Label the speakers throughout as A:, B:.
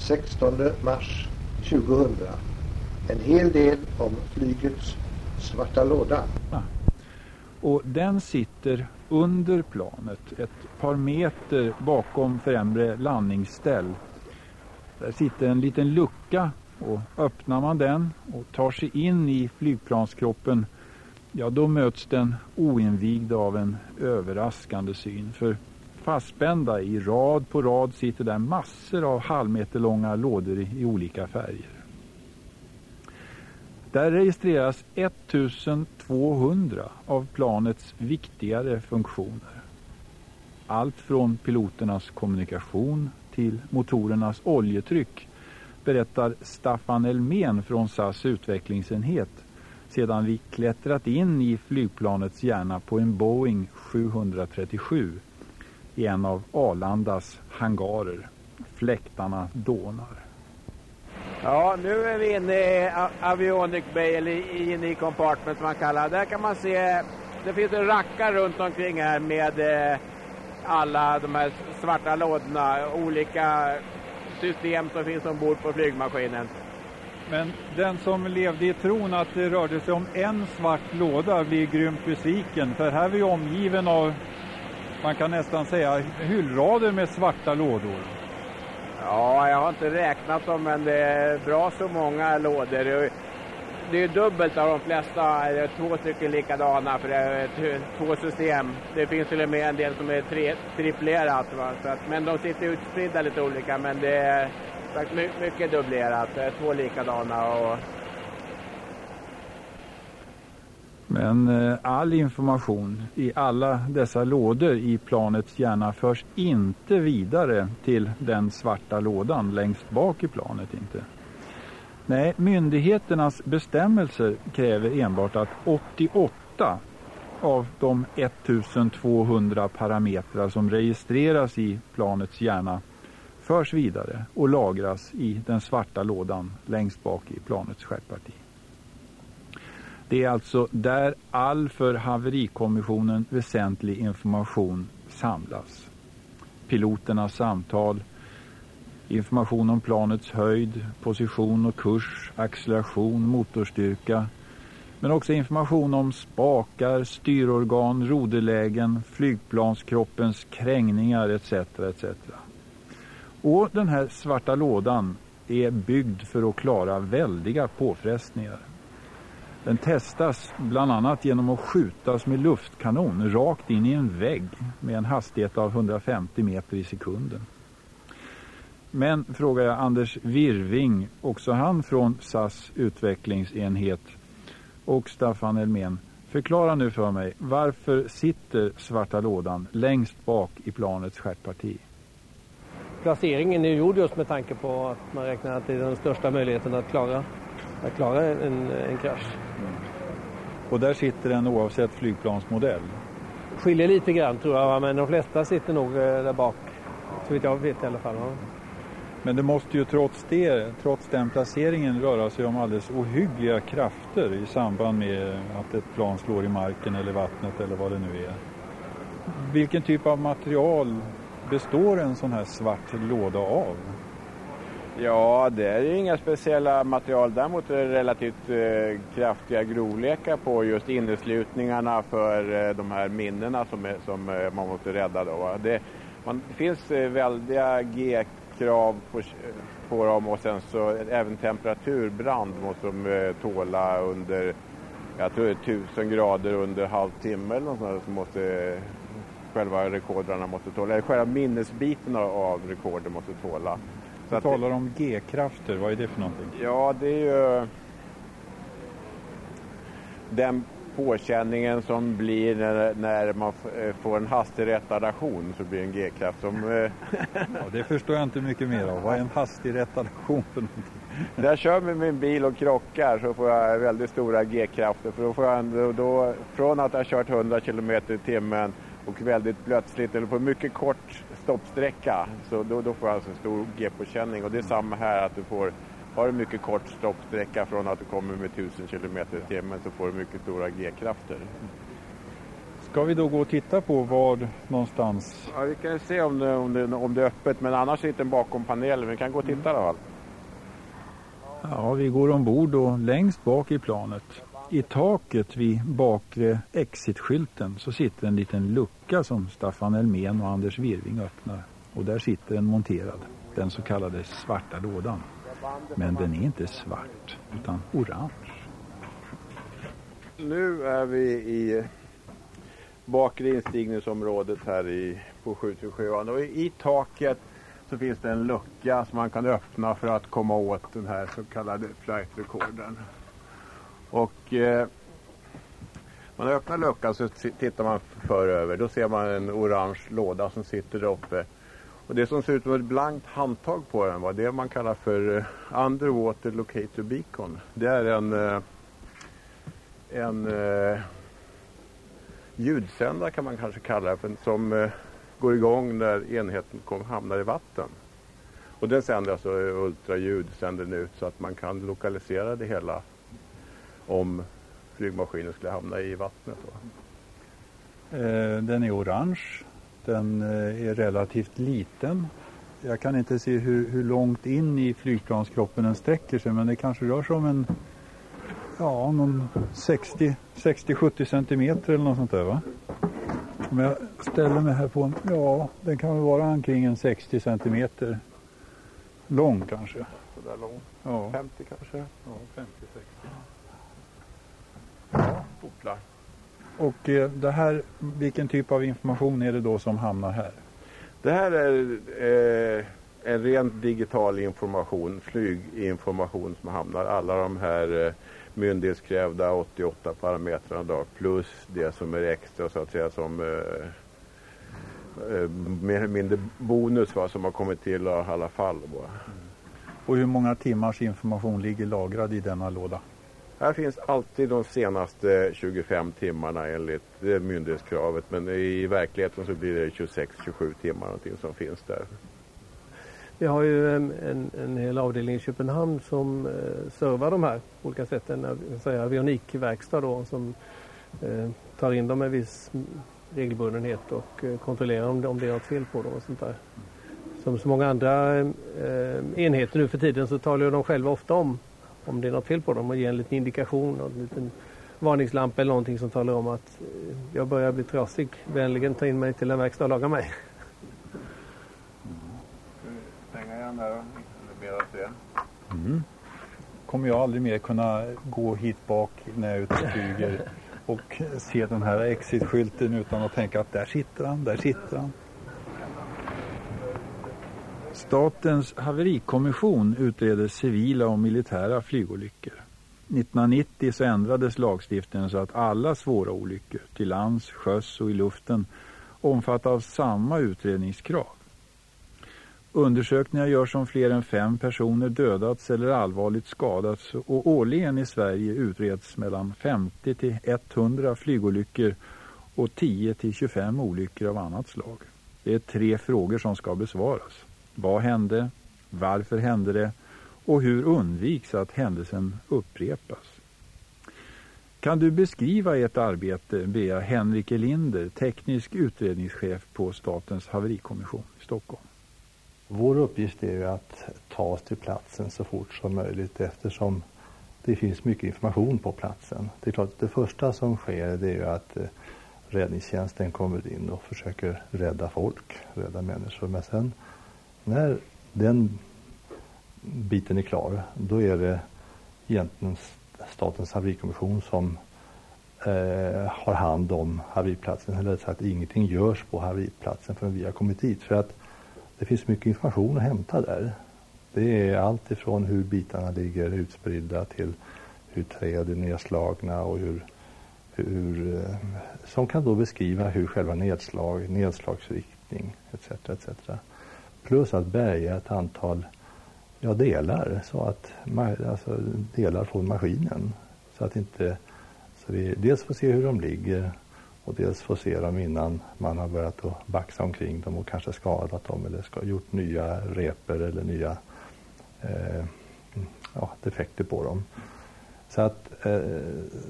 A: 16 mars 2000. En hel del om flygets svarta låda.
B: Och den sitter under planet, ett par meter bakom främre landningsställ. Där sitter en liten lucka, och öppnar man den och tar sig in i flygplanskroppen, ja, då möts den oinvigda av en överraskande syn. För fastspända i rad på rad sitter där massor av halvmeterlånga lådor i olika färger. Där registreras 1200 av planets viktigare funktioner. Allt från piloternas kommunikation till motorernas oljetryck, berättar Staffan Elmén från SAS utvecklingsenhet sedan vi klättrat in i flygplanets hjärna på en Boeing 737 i en av Arlandas hangarer. Fläktarna dånar.
C: Ja, nu är vi inne i Avionics Bay, eller inne i compartment som man kallar. Där kan man se, det finns en rackare runt omkring här med alla de här svarta lådorna, olika system som finns ombord på flygmaskinen.
B: Men den som levde i tron att det rörde sig om en svart låda blir grymt besviken, för här är vi omgiven av, man kan nästan säga, hyllrader med svarta lådor.
C: Ja, jag har inte räknat dem, men det är bra så många lådor. Det är dubbelt av de flesta, 2 stycken likadana, för det är 2 system. Det finns till och med en del som är triplerat, men de sitter utspridda lite olika, men det är mycket dubblerat, 2 likadana.
B: Men all information i alla dessa lådor i planets hjärna förs inte vidare till den svarta lådan längst bak i planet, inte. Nej, myndigheternas bestämmelser kräver enbart att 88 av de 1200 parametrar som registreras i planets hjärna förs vidare och lagras i den svarta lådan längst bak i planets stjärtparti. Det är alltså där all för haverikommissionen väsentlig information samlas. Piloternas samtal, information om planets höjd, position och kurs, acceleration, motorstyrka, men också information om spakar, styrorgan, roderlägen, flygplanskroppens krängningar etc. etc. Och den här svarta lådan är byggd för att klara väldiga påfrestningar. Den testas bland annat genom att skjutas med luftkanon rakt in i en vägg med en hastighet av 150 meter i sekunden. Men, frågar jag Anders Wirving, också han från SAS utvecklingsenhet, och Staffan Elmén, förklara nu för mig, varför sitter svarta lådan längst bak i planets stjärtparti?
D: Placeringen är gjord just med tanke på att man räknar att det är den största möjligheten att klara en krasch.
B: Och där sitter den oavsett flygplansmodell?
D: Skiljer lite grann tror jag, men de flesta sitter nog där bak, så vitt jag vet i alla fall. Ja.
B: Men det måste ju trots den placeringen röra sig om alldeles ohyggliga krafter i samband med att ett plan slår i marken eller vattnet eller vad det nu är. Vilken typ av material består en sån här svart låda av?
C: Ja, det är inga speciella material. Däremot är det relativt kraftiga grovlekar på just inneslutningarna för de här minnena som man måste rädda då. Det finns väldiga G-krav på dem, och sen så även temperaturbrand måste de tåla under, jag tror 1000 grader under halvtimme eller något sånt, som måste själva rekordrarna måste tåla. Själva minnesbiten av rekorden måste tåla.
B: Du talar om G-krafter, vad är det för någonting?
C: Ja, det är ju den påkänningen som blir när man får en hastig retardation, så blir en G-kraft som...
B: Ja, det förstår jag inte mycket mer av. Vad är en hastig retardation för någonting?
C: När jag kör med min bil och krockar så får jag väldigt stora G-krafter. För då får jag då, från att jag har kört 100 km i timmen och väldigt plötsligt eller på mycket kort stoppsträcka, så då får jag alltså en stor G-påkänning. Och det är samma här, att har du mycket kort stoppsträcka från att du kommer med 1000 km i timmen, så får du mycket stora G-krafter.
B: Ska vi då gå och titta på var någonstans?
C: Ja, vi kan se om det är öppet, men annars sitter den bakom panelen. Vi kan gå och titta i alla fall.
B: Ja, vi går ombord och längst bak i planet. I taket vid bakre exitskylten så sitter en liten lucka som Staffan Elmén och Anders Wirving öppnar. Och där sitter en monterad, den så kallade svarta lådan. Men den är inte svart utan orange.
C: Nu är vi i bakre instigningsområdet här på 737. Och i taket så finns det en lucka som man kan öppna för att komma åt den här så kallade flight recordern. Och man öppnar luckan så tittar man föröver. Då ser man en orange låda som sitter där uppe. Och det som ser ut som ett blankt handtag på den var det man kallar för Underwater Locator Beacon. Det är en ljudsändare kan man kanske kalla det för, som går igång när enheten hamnar i vatten. Och den sänder alltså ultraljud, sänder den ut så att man kan lokalisera det hela om flygmaskinen skulle hamna i vattnet.
B: Den är orange. Den är relativt liten. Jag kan inte se hur långt in i flygplanskroppen den sträcker sig, men det kanske rör sig om någon 60-70 centimeter eller något sånt där, va? Om jag ställer mig här på den kan väl vara omkring en 60 centimeter lång kanske.
C: Så där lång?
B: Ja.
C: 50 kanske?
B: Ja, 50-60.
C: Ja, fotlar.
B: Och det här, vilken typ av information är det då som hamnar här?
C: Det här är en rent digital information, flyginformation som hamnar. Alla de här myndighetskrävda 88 parametrarna då, plus det som är extra så att säga som mer eller mindre bonus som har kommit till i alla fall.
B: Och hur många timmars information ligger lagrad i denna låda?
C: Här finns alltid de senaste 25 timmarna enligt myndighetskravet, men i verkligheten så blir det 26-27 timmar någonting som finns där.
D: Vi har ju en hel avdelning i Köpenhamn som servar de här på olika sätt. En avionikverkstad då som tar in dem med viss regelbundenhet och kontrollerar om det är något fel på dem och sånt där. Som så många andra enheter nu för tiden så talar de själva ofta om det är något fel på dem och ger en liten indikation och en liten varningslampa eller någonting som talar om att jag börjar bli trasig. Vänligen ta in mig till en verkstad och laga mig.
C: Stänga igen här då. Mer att se.
B: Kommer jag aldrig mer kunna gå hit bak när jag är ute och flyger och se den här exit-skylten utan att tänka att där sitter han. Statens haverikommission utreder civila och militära flygolyckor. 1990 så ändrades lagstiftningen så att alla svåra olyckor till lands, sjöss och i luften omfattas av samma utredningskrav. Undersökningar görs om fler än 5 personer dödats eller allvarligt skadats och årligen i Sverige utreds mellan 50 till 100 flygolyckor och 10 till 25 olyckor av annat slag. Det är 3 frågor som ska besvaras. Vad hände? Varför hände det? Och hur undviks att händelsen upprepas? Kan du beskriva ert arbete, Bea Henrik Elinder, teknisk utredningschef på Statens haverikommission i Stockholm?
E: Vår uppgift är ju att ta oss till platsen så fort som möjligt eftersom det finns mycket information på platsen. Det är klart att det första som sker det är ju att räddningstjänsten kommer in och försöker rädda folk, rädda människor. Men sen när den biten är klar, då är det egentligen Statens haverikommission som har hand om haveriplatsen. Eller så att ingenting görs på haveriplatsen förrän vi har kommit dit. För att det finns mycket information att hämta där. Det är allt ifrån hur bitarna ligger utspridda till hur träd är nedslagna och hur som kan då beskriva hur själva nedslagsriktning etc. Plus att bärga ett antal delar så att delar från maskinen så att inte så vi dels får se hur de ligger och dels får se dem innan man har börjat att baxa omkring dem och kanske skadat dem eller gjort nya reper eller nya defekter på dem. Så att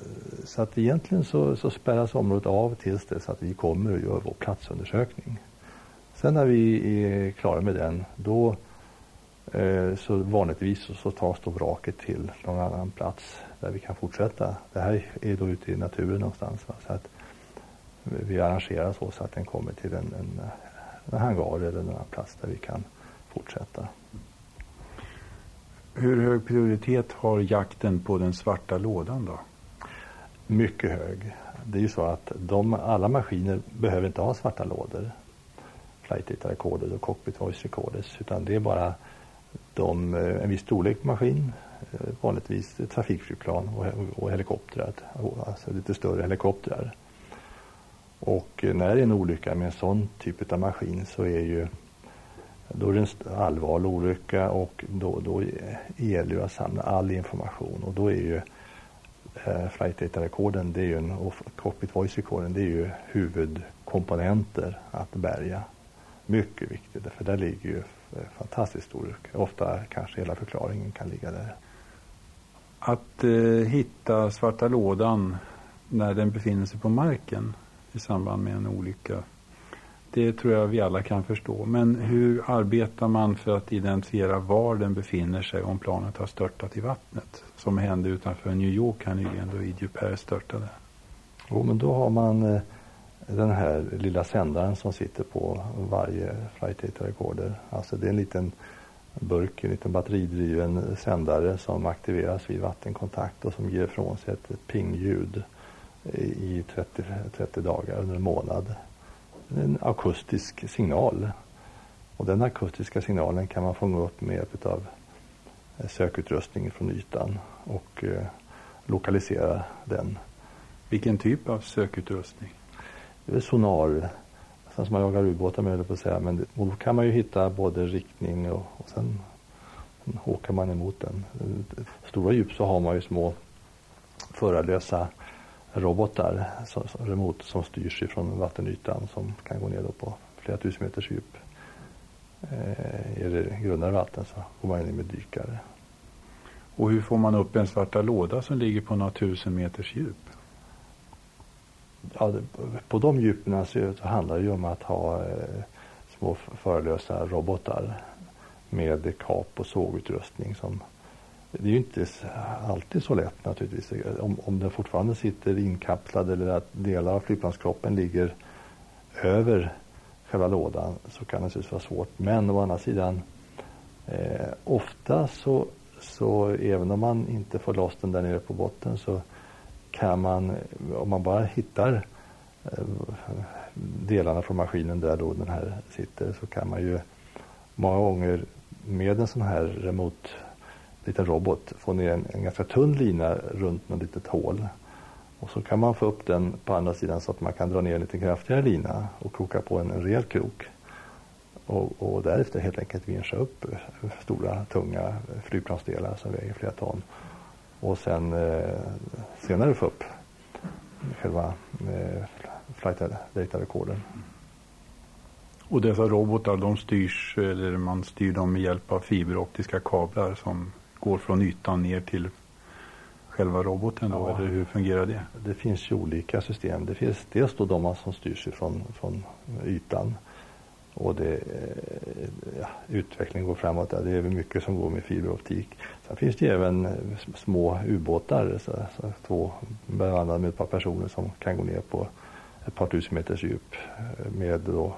E: Så att egentligen så spärras området av tills dess att vi kommer och gör vår platsundersökning. Sen när vi är klara med den, då så vanligtvis så tas då vraket till någon annan plats där vi kan fortsätta. Det här är då ute i naturen någonstans. Va? Så att vi arrangerar så att den kommer till en hangar eller en annan plats där vi kan fortsätta.
B: Hur hög prioritet har jakten på den svarta lådan då?
E: Mycket hög. Det är ju så att alla maskiner behöver inte ha svarta lådor. Flight data recorders och cockpit voice recorders, utan det är bara en viss storlek på maskin, vanligtvis trafikflygplan och helikoptrar, alltså lite större helikoptrar. Och när det är en olycka med en sån typ av maskin så då är det en allvarlig olycka, och då gäller det att samla all information, och då är ju flight data recordern och cockpit voice recordern, det är ju huvudkomponenter att bärga. Mycket viktigt, för där ligger ju fantastiskt stor olycka. Ofta kanske hela förklaringen kan ligga där.
B: Att hitta svarta lådan när den befinner sig på marken i samband med en olycka, det tror jag vi alla kan förstå. Men hur arbetar man för att identifiera var den befinner sig om planet har störtat i vattnet? Som hände utanför New York här nyligen då EasyPair störtade.
E: Jo, men då har man den här lilla sändaren som sitter på varje flight data recorder. Alltså det är en liten burk, en liten batteridriven sändare som aktiveras vid vattenkontakt och som ger ifrån sig ett pingljud i 30 dagar under en månad. En akustisk signal. Och den akustiska signalen kan man fånga upp med hjälp av sökutrustning från ytan och lokalisera den.
B: Vilken typ av sökutrustning?
E: Det är sonar, som man jagar ubåtar med, på att säga. Men då kan man ju hitta både riktning och sen åker man emot den. Stora djup så har man ju små förarlösa robotar som styrs ifrån vattenytan, som kan gå ner då på flera tusen meters djup. Är det grundare vatten så går man in med dykare.
B: Och hur får man upp en svarta låda som ligger på några 1000 meters djup?
E: Ja, på de djupen så handlar det ju om att ha små förarlösa robotar med kap- och sågutrustning. Det är ju inte alltid så lätt naturligtvis. Om den fortfarande sitter inkapslad eller att delar av flygplanskroppen ligger över själva lådan, så kan det naturligtvis vara svårt. Men å andra sidan, ofta så även om man inte får loss den där nere på botten, så kan man, om man bara hittar delarna från maskinen där då den här sitter, så kan man ju många gånger med en sån här remote liten robot få ner en ganska tunn lina runt något litet hål. Och så kan man få upp den på andra sidan så att man kan dra ner en lite kraftigare lina och kroka på en rejäl krok. Och därefter helt enkelt vinscha upp stora tunga flygplansdelar som väger flera ton. Och sen senare få upp själva flight data recordern.
B: Och dessa robotar, de styrs, eller man styr dem med hjälp av fiberoptiska kablar som går från ytan ner till själva roboten då, eller hur fungerar det? Det finns ju olika system. Det finns dels då de som styrs från ytan, och utvecklingen går framåt där. Det är mycket som går med fiberoptik. Sen finns det även små ubåtar, så två bemannade med ett par personer som kan gå ner på ett par tusen meters djup med då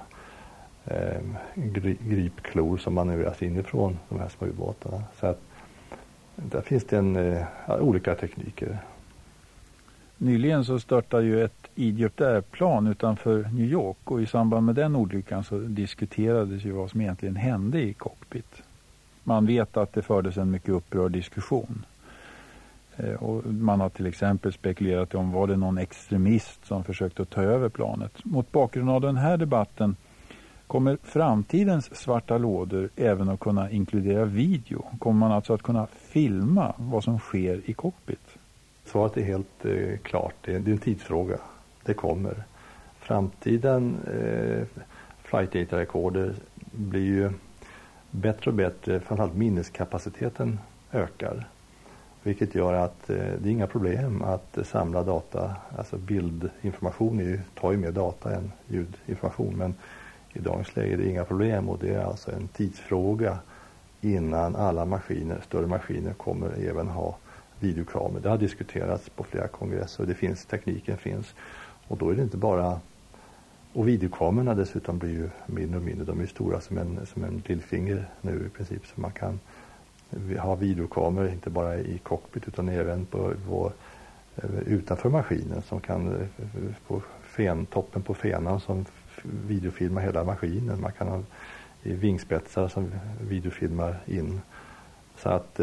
B: gripklor som manövreras inifrån de här små ubåtarna. Så att där finns det olika tekniker. Nyligen så störtade ju ett EasyPair-plan utanför New York, och i samband med den olyckan så diskuterades ju vad som egentligen hände i cockpit. Man vet att det fördes en mycket upprörd diskussion. Och man har till exempel spekulerat om var det någon extremist som försökte att ta över planet. Mot bakgrund av den här debatten, kommer framtidens svarta lådor även att kunna inkludera video? Kommer man alltså att kunna filma vad som sker i cockpit?
E: Svaret är helt klart. Det är en tidsfråga. Det kommer. Framtiden flight data recorder blir ju bättre och bättre. Framförallt minneskapaciteten ökar. Vilket gör att det är inga problem att samla data. Alltså bildinformation tar ju mer data än ljudinformation. Men i dagens läge är det inga problem, och det är alltså en tidsfråga innan alla större maskiner kommer även ha videokameror. Det har diskuterats på flera kongresser och tekniken finns. Och då är det inte bara... Och videokamerorna dessutom blir ju mindre och mindre. De är stora som en lillfinger nu i princip. Så man kan ha videokameror inte bara i cockpit utan även utanför maskinen, som kan på toppen på fenan som videofilmar hela maskinen. Man kan ha vingspetsar som videofilmar in. Så att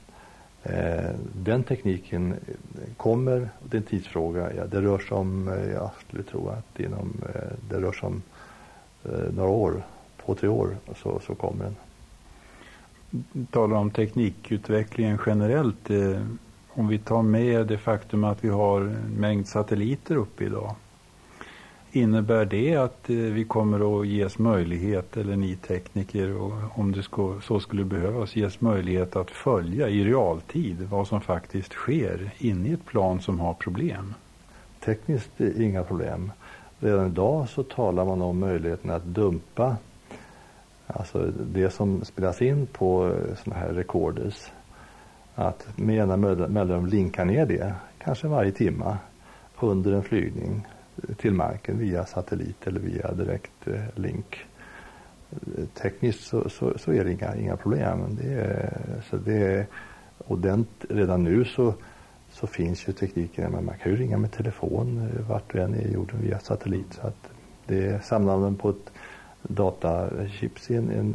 E: den tekniken kommer, det är en tidsfråga. Ja, det rör sig om, jag skulle tro att det rör sig om några år, 2-3 år, så kommer den.
B: Talar om teknikutvecklingen generellt. Om vi tar med det faktum att vi har en mängd satelliter uppe idag. Innebär det att vi kommer att ges möjlighet, eller ni tekniker, och om det så skulle behövas, ges möjlighet att följa i realtid vad som faktiskt sker inne i ett plan som har problem?
E: Tekniskt är inga problem. Redan idag så talar man om möjligheten att dumpa, alltså det som spelas in på såna här recorders, att med ena mellanrum linka ner det, kanske varje timma under en flygning till marken via satellit eller via direkt link. Tekniskt så är det inga problem. Redan nu så finns ju tekniken, men man kan ju ringa med telefon vart du än är i jorden via satellit, så att det samlar man på ett datachips i en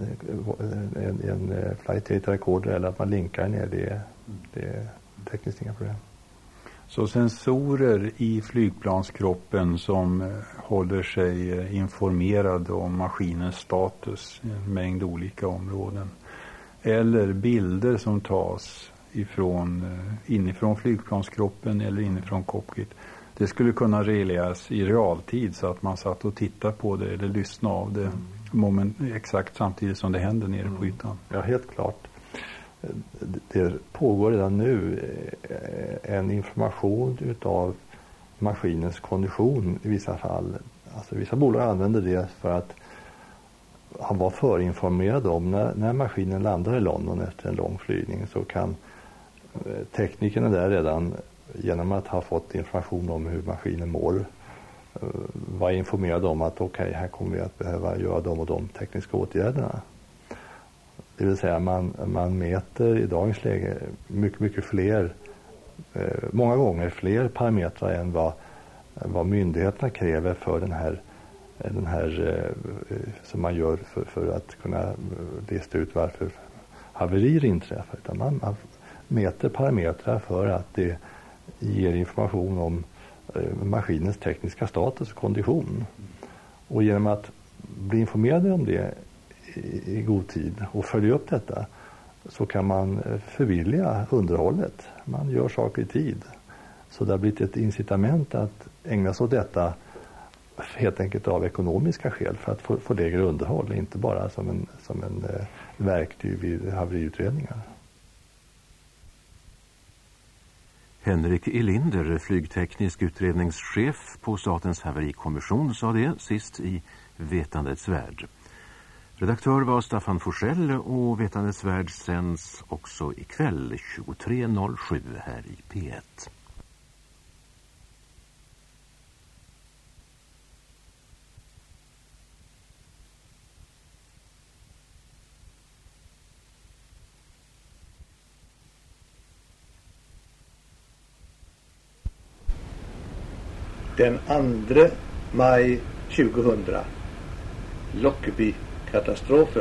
E: flight data recorder, eller att man linkar ner det är tekniskt inga problem.
B: Så sensorer i flygplanskroppen som håller sig informerade om maskinens status i en mängd olika områden. Eller bilder som tas inifrån flygplanskroppen eller inifrån cockpit. Det skulle kunna regleras i realtid, så att man satt och tittade på det eller lyssnade av det exakt samtidigt som det händer nere på ytan.
E: Ja, helt klart. Det pågår redan nu en information utav maskinens kondition i vissa fall. Alltså vissa bolag använder det för att han var förinformerad om när maskinen landar i London efter en lång flygning, så kan teknikerna där redan genom att ha fått information om hur maskinen mår vara informerade om att okej, här kommer vi att behöva göra de och de tekniska åtgärderna. Det vill säga man mäter i dagens läge mycket fler, många gånger fler parametrar än vad myndigheterna kräver för den här som man gör för att kunna lista ut varför haverier inträffar. Utan man mäter parametrar för att det ger information om maskinens tekniska status och kondition. Och genom att bli informerade om det i god tid och följa upp detta, så kan man förbilliga underhållet. Man gör saker i tid. Så det har blivit ett incitament att ägna sig åt detta helt enkelt av ekonomiska skäl, för att få lägre underhåll, inte bara som en verktyg vid haveriutredningar.
F: Henrik Elinder, flygteknisk utredningschef på Statens haverikommission, sa det sist i Vetandets värld. Redaktör var Staffan Forsell, och Vetandets värld sänds också ikväll 23.07 här i P1.
A: Den 2 maj 2000, Lockerbie-katastrofen.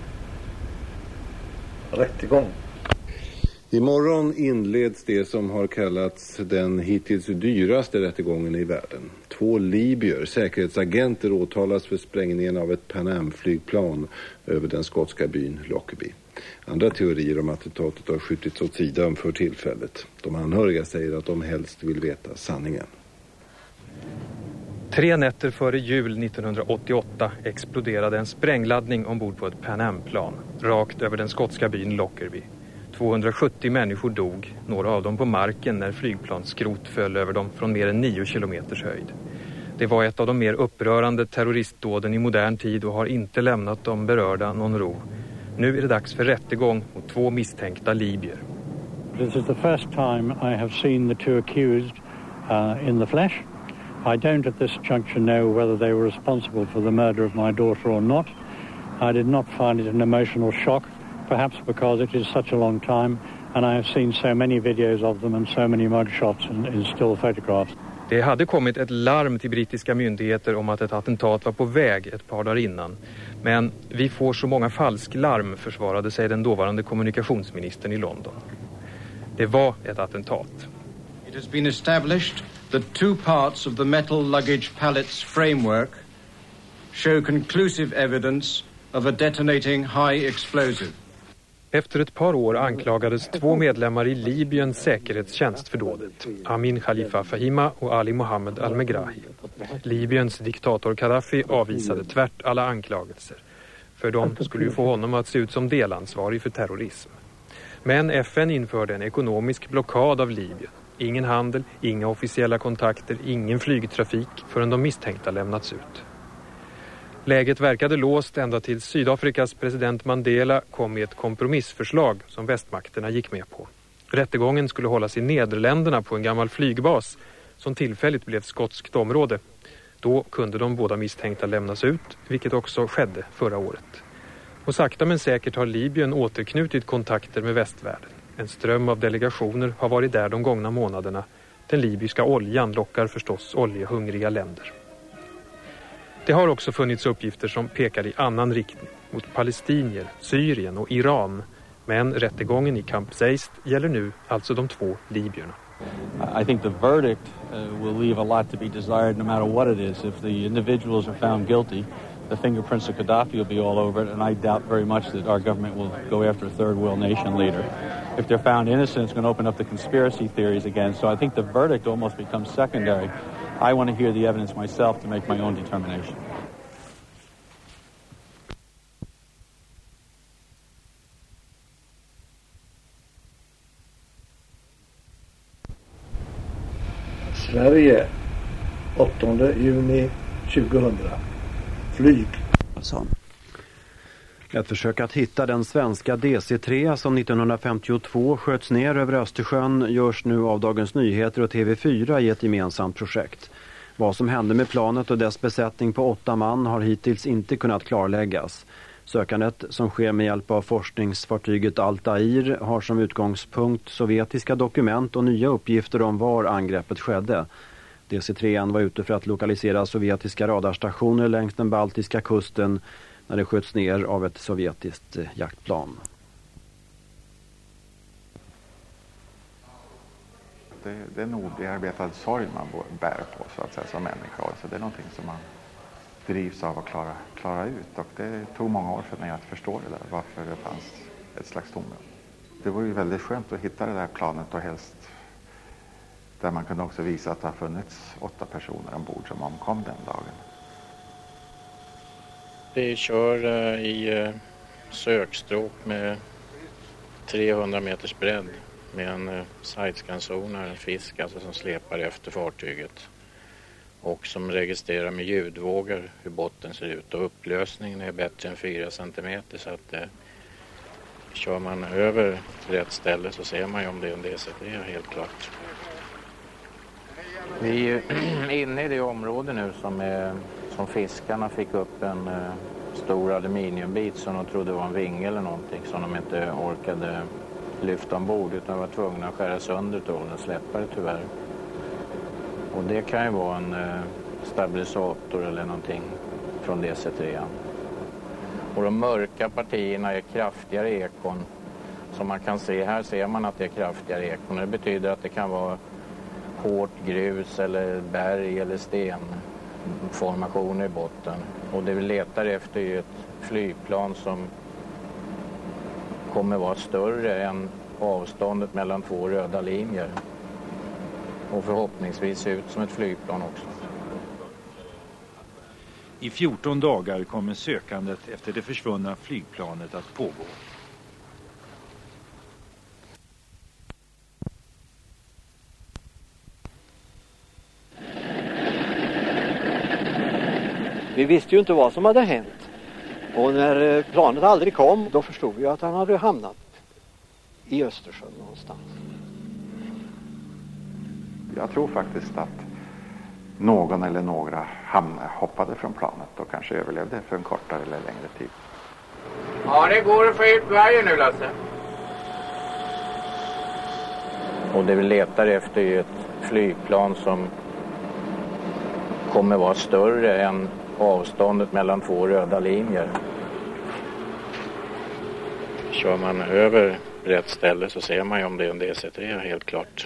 A: Rättegång.
G: Imorgon inleds det som har kallats den hittills dyraste rättegången i världen. 2 libyer, säkerhetsagenter, åtalas för sprängningen av ett Pan Am-flygplan över den skotska byn Lockerbie. Andra teorier om attentatet har skjutits åt sidan för tillfället. De anhöriga säger att de helst vill veta sanningen.
H: 3 nätter före jul 1988 exploderade en sprängladdning ombord på ett Pan Am-plan rakt över den skotska byn Lockerbie. 270 människor dog, några av dem på marken när flygplansskrot föll över dem från mer än 9 kilometers höjd. Det var ett av de mer upprörande terroristdåden i modern tid och har inte lämnat de berörda någon ro. Nu är det dags för rättegång mot 2 misstänkta libyer.
I: This is the first time I have seen the 2 accused in the flesh. I don't at this juncture know whether they were responsible for the murder of my daughter or not. I did not find it an emotional shock, perhaps because it is such a long time and I have seen so many videos of them and so many mugshots in still photographs.
H: Det hade kommit ett larm till brittiska myndigheter om att ett attentat var på väg ett par dagar innan. Men vi får så många falsklarm, försvarade sig den dåvarande kommunikationsministern i London. Det var ett attentat.
J: It has been established that 2 parts of the metal luggage pallets framework show conclusive evidence of a detonating high explosive.
H: Efter ett par år anklagades 2 medlemmar i Libyens säkerhetstjänst för dådet. Amin Khalifa Fahima och Ali Mohammed Al-Megrahi. Libyens diktator Gaddafi avvisade tvärt alla anklagelser. För de skulle ju få honom att se ut som delansvarig för terrorism. Men FN införde en ekonomisk blockad av Libyen. Ingen handel, inga officiella kontakter, ingen flygtrafik förrän de misstänkta lämnats ut. Läget verkade låst ända till Sydafrikas president Mandela kom med ett kompromissförslag som västmakterna gick med på. Rättegången skulle hållas i Nederländerna på en gammal flygbas som tillfälligt blev skotskt område. Då kunde de båda misstänkta lämnas ut, vilket också skedde förra året. Och sakta men säkert har Libyen återknutit kontakter med västvärlden. En ström av delegationer har varit där de gångna månaderna. Den libyska oljan lockar förstås oljehungriga länder. Det har också funnits uppgifter som pekar i annan riktning mot palestinier, Syrien och Iran. Men rättegången i Camp Zeist gäller nu alltså de 2 libyerna.
K: I think the verdict will leave a lot to be desired no matter what it is. If the individuals are found guilty, the fingerprints of Gaddafi will be all over it, and I doubt very much that our government will go after a third world nation leader. If they're found innocent, it's going to open up the conspiracy theories again. So I think the verdict almost becomes secondary. I want to hear the evidence myself to make my own determination.
A: Sverige, 8 juni 2000. Flyg.
L: Ett försök att hitta den svenska DC-3 som 1952 sköts ner över Östersjön görs nu av Dagens Nyheter och TV4 i ett gemensamt projekt. Vad som hände med planet och dess besättning på 8 man har hittills inte kunnat klarläggas. Sökandet, som sker med hjälp av forskningsfartyget Altair, har som utgångspunkt sovjetiska dokument och nya uppgifter om var angreppet skedde. DC-3 var ute för att lokalisera sovjetiska radarstationer längs den baltiska kusten när det sköts ner av ett sovjetiskt jaktplan.
M: Det är en obearbetad sorg man bär på, så att säga, som människa. Så det är någonting som man drivs av att klara ut. Och det tog många år för mig att förstå det där, varför det fanns ett slags tomrum. Det var ju väldigt skönt att hitta det där planet, och helst där man kunde också visa att det har funnits 8 personer ombord som omkom den dagen.
N: Vi kör i sökstråk med 300 meters bredd med en sidescan-sonar, en fisk alltså, som släpar efter fartyget och som registrerar med ljudvågor hur botten ser ut, och upplösningen är bättre än 4 centimeter, så att kör man över rätt ställe så ser man ju om det är en DC, det är helt klart. Vi är inne i det område nu som fiskarna fick upp en stor aluminiumbit som de trodde var en vinge eller någonting, som de inte orkade lyfta ombord, utan var tvungna att skära sönder trålen och släppa det tyvärr. Och det kan ju vara en stabilisator eller någonting från DC-3. Och de mörka partierna är kraftigare ekon. Som man kan se här, ser man att det är kraftigare ekon. Det betyder att det kan vara hårt grus eller berg eller stenformationer i botten. Och det vi letar efter är ett flygplan som kommer vara större än avståndet mellan 2 röda linjer. Och förhoppningsvis se ut som ett flygplan också.
O: I 14 dagar kommer sökandet efter det försvunna flygplanet att pågå.
P: Vi visste ju inte vad som hade hänt. Och när planet aldrig kom, då förstod vi att han hade hamnat i Östersjön någonstans.
M: Jag tror faktiskt att någon eller några hoppade från planet och kanske överlevde för en kortare eller längre tid.
N: Ja, det går att få ut varje nu, Lasse. Och det vi letar efter är ett flygplan som kommer vara större än avståndet mellan två röda linjer. Kör man över rätt ställe så ser man ju om det är en DC-3 helt klart.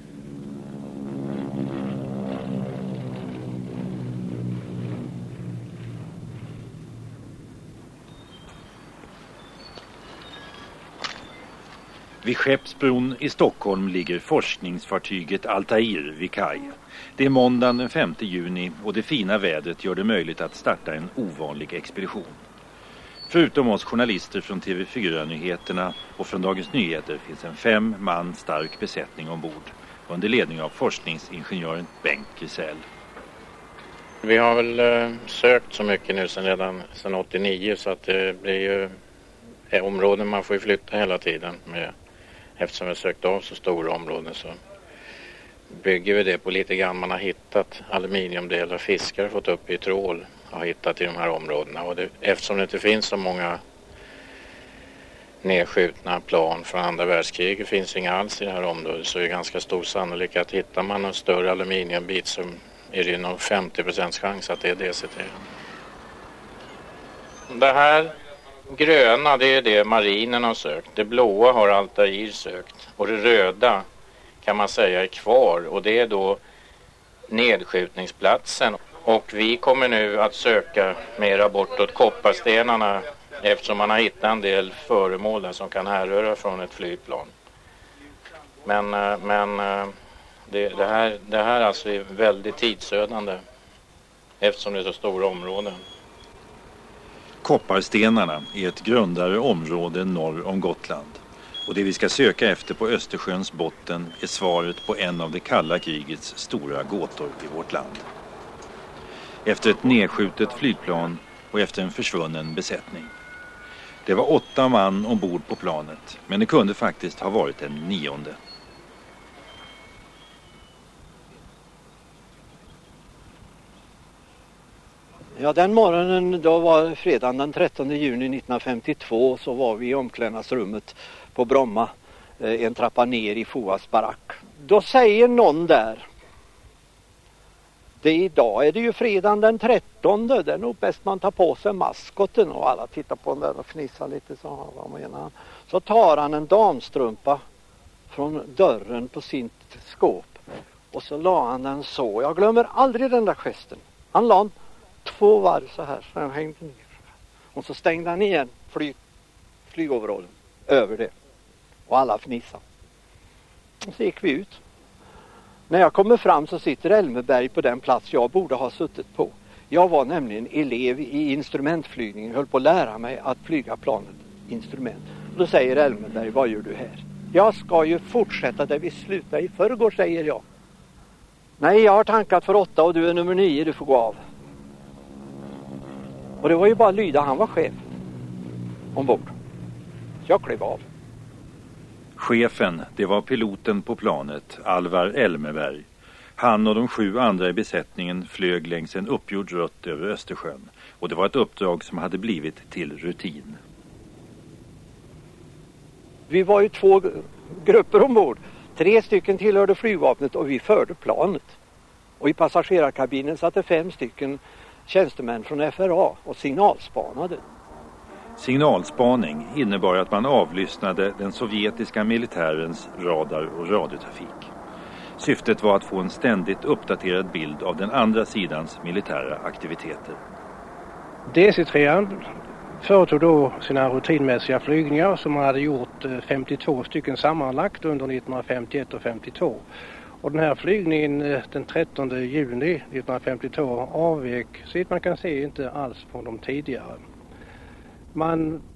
O: Vid Skeppsbron i Stockholm ligger forskningsfartyget Altair vid kaj. Det är måndagen den 5 juni och det fina vädret gör det möjligt att starta en ovanlig expedition. Förutom oss journalister från TV4-nyheterna och från Dagens Nyheter finns en 5 man stark besättning ombord under ledning av forskningsingenjören Bengt Gisell.
N: Vi har väl sökt så mycket nu sedan 89 så att det blir ju områden man får flytta hela tiden eftersom vi sökt av så stora områden så bygger vi det på lite grann man har hittat aluminiumdelar fiskar fått upp i trål har hittat i de här områdena och eftersom det inte finns så många nedskjutna plan från andra världskriget finns inga alls i det här området så är det ganska stor sannolikhet att hittar man en större aluminiumbit så är det nog 50% chans att det är DC-3. Det här gröna det är det marinen har sökt, det blåa har Altair sökt och det röda kan man säga är kvar och det är då nedskjutningsplatsen och vi kommer nu att söka mera bortåt kopparstenarna eftersom man har hittat en del föremål där som kan härröra från ett flygplan. Men det här alltså är väldigt tidsödande eftersom det är så stora områden.
O: Kopparstenarna är ett grundare område norr om Gotland. Och det vi ska söka efter på Östersjöns botten är svaret på en av det kalla krigets stora gåtor i vårt land. Efter ett nedskjutet flygplan och efter en försvunnen besättning. Det var 8 man ombord på planet, men det kunde faktiskt ha varit en 9:e.
P: Ja, den morgonen, då var fredagen den 13 juni 1952 så var vi i omklädnadsrummet på Bromma, en trappa ner i FOAs barack. Då säger någon där, idag är det ju fredagen den 13, det är nog bäst man tar på sig maskoten och alla tittar på den där och fnissar lite så, vad menar han? Så tar han en damstrumpa från dörren på sitt skåp och så la han den så, jag glömmer aldrig den där gesten. Han la 2 varv så här, så han hängde ner. Och så stängde han igen flygoverallen över det. Och alla fnissade. Och så gick vi ut. När jag kommer fram så sitter Elmeberg på den plats jag borde ha suttit på. Jag var nämligen elev i instrumentflygning. Jag höll på att lära mig att flyga planet instrument. Och då säger Elmeberg, vad gör du här? Jag ska ju fortsätta där vi slutade i förrgår, säger jag. Nej, jag har tankat för 8 och du är nummer 9, du får gå av. Och det var ju bara lyda, han var chef ombord. Jag klev av.
O: Chefen, det var piloten på planet, Alvar Elmeberg. Han och de 7 andra i besättningen flög längs en uppgjord rutt över Östersjön. Och det var ett uppdrag som hade blivit till rutin.
P: Vi var ju 2 grupper ombord. 3 stycken tillhörde flygvapnet och vi förde planet. Och i passagerarkabinen satt 5 stycken tjänstemän från FRA och signalspanade.
O: Signalspaning innebar att man avlyssnade den sovjetiska militärens radar- och radiotrafik. Syftet var att få en ständigt uppdaterad bild av den andra sidans militära aktiviteter.
D: DC-3 företog då sina rutinmässiga flygningar som man hade gjort 52 stycken sammanlagt under 1951 och 52. Och den här flygningen den 13 juni 1952 avvek, så man kan se, inte alls från de tidigare. Man